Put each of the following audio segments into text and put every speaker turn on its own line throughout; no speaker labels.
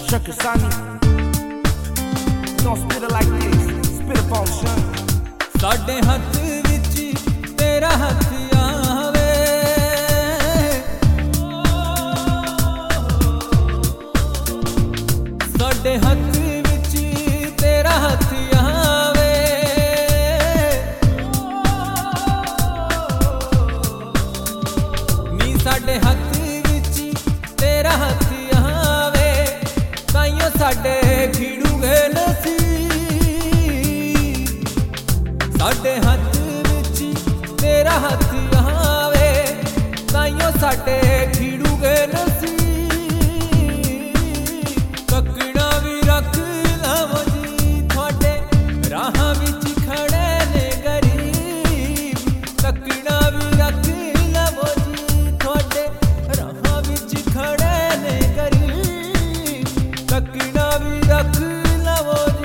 Shook it, Sonny. Don't spit it like this. Spit it on, son.
ਸਾਡੇ ਹੱਥ ਵਿੱਚ ਤੇਰਾ ਹੱਥ ਆਵੇ, ਸਾਡੇ ਹੱਥ ਵਿੱਚ ਤੇਰਾ ਹੱਥ ਆਵੇ, ਨੀ ਸਾਡੇ ਹੱਥ ਵਿੱਚ ਤੇਰਾ ਹੱਥ ਆਵੇ, ਤਾਈਓ ਸਾਡੇ ਖਿੜੂਗੇ ਸਾਡੇ ਹੱਥ ਵਿੱਚ ਤੇਰਾ ਹੱਥ ਆਵੇ, ਤਾਈਓ ਸਾਡੇ ਖਿੜੂਗੇ ਨਸੀਬ। ਤੱਕਣਾ ਵੀ ਰੱਖ ਲਵੋ ਜੀ ਤੁਹਾਡੇ ਰਾਹਾਂ ਵਿੱਚ ਖੜੇ ਨੇ ਗਰੀਬ, ਤੱਕਣਾ ਵੀ ਰੱਖ ਲਵੋ ਜੀ ਤੁਹਾਡੇ ਰਾਹਾਂ ਵਿੱਚ ਖੜੇ ਨੇ ਗਰੀਬ, ਤੱਕਣਾ ਵੀ ਰੱਖ ਲਵੋ ਜੀ।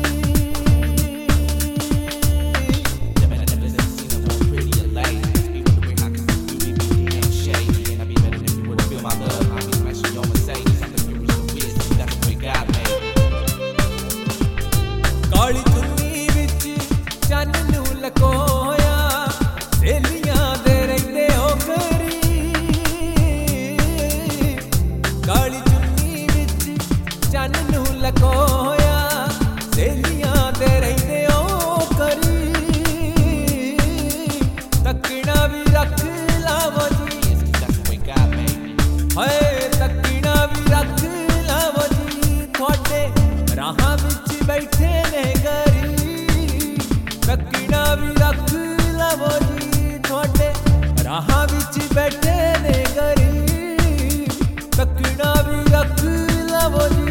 ਕਾਲੀ ਚੁੰਨੀ ਵਿੱਚ ਚੰਨ ਨੂੰ ਲਕੋਇਆ, ਸਹੇਲੀਆਂ ਦੇ ਰਹਿੰਦੇ ਹੋ ਕਰੀਬ, ਕਾਲੀ ਚੁੰਨੀ ਵਿੱਚ ਚੰਨ ਨੂੰ ਲਕੋਇਆ, ਸਹੇਲੀਆਂ ਦੇ ਰਹਿੰਦੇ ਹੋ ਕਰੀਬ, ਤੱਕਣਾ ਵੀ ਰੱਖ ਲਵੋ ਜੀ ਹਾਏ, ਤੱਕਣਾ ਵੀ ਰੱਖ ਲਵੋ ਜੀ ਤੁਹਾਡੇ ਰਾਹਾਂ ਵਿੱਚ ਬੈਠੇ ਨੇ ਗਰੀਬ, ਤੱਕਣਾ ਵੀ ਰੱਖ ਲਵੋ ਜੀ ਤੁਹਾਡੇ ਰਾਹਾਂ ਵਿੱਚ ਬੈਠੇ ਨੇ ਗਰੀਬ, ਤੱਕਣਾ ਵੀ ਰੱਖ ਲਵੋ ਜੀ।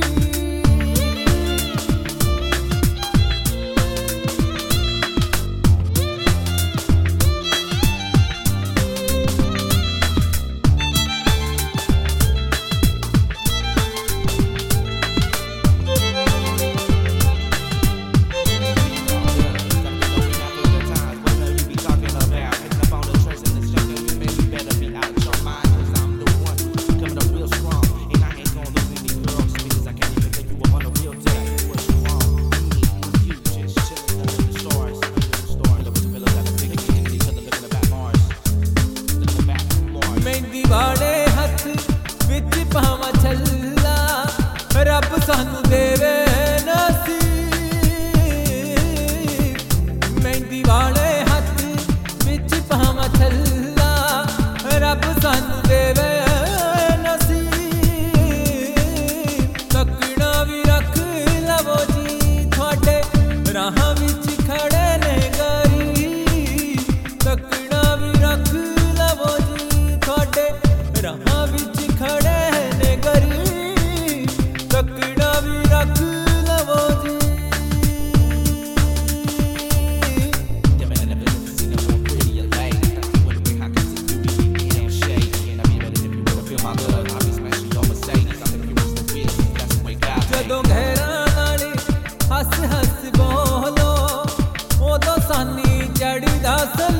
ਮਹਿੰਦੀ ਵਾਲੇ ਹੱਥ ਵਿੱਚ ਪਾਵਾਂ ਛੱਲਾ, ਰੱਬ ਸਾਨੂੰ ਦੇਵੇ ਨਸੀਬ, ਮਹਿੰਦੀ ਵਾਲੇ ਹੱਥ ਵਿੱਚ ਪਾਵਾਂ ਛੱਲਾ, ਰੱਬ ਸਾਨੂੰ ਦੇਵੇ ਨਸੀਬ, ਤੱਕਣਾ ਵੀ ਰੱਖ ਲਵੋ ਜੀ ਤੁਹਾਡੇ ਰਾਹਾਂ ਵਿੱਚ ਖੜੇ ਨੇ ਗਰੀਬ, ਤੱਕਣਾ ਵੀ ਰੱਖ ਲਵੋ ਜੀ ਤੁਹਾਡੇ ਰਾਹਾਂ ਵਿੱਚ ਖੜੇ ਨੇ ਗਰੀਬ, ਤੱਕਣਾ ਵੀ ਰੱਖ ਲਵੋ ਜੀ। ਜਦੋਂ ਘਰਾਂ ਨਾਲ ਹੱਸ ਹੱਸ ਬੋਲੋ, ਉਦੋਂ ਸਾਨੀ ਚੜ੍ਹਦਾ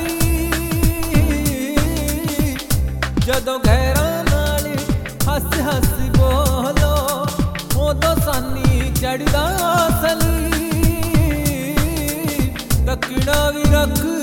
ਸਲੀਬ, ਜਦੋਂ ਘਰਾਂ ਨਾਲ ਹੱਸ ਹੱਸ ਬੋਲੋ, ਉਦੋਂ ਸਾਨੀ ਚੜ੍ਹਦਾ ਸਲੀਬ, ਤੱਕਣਾ ਵੀ ਰੱਖ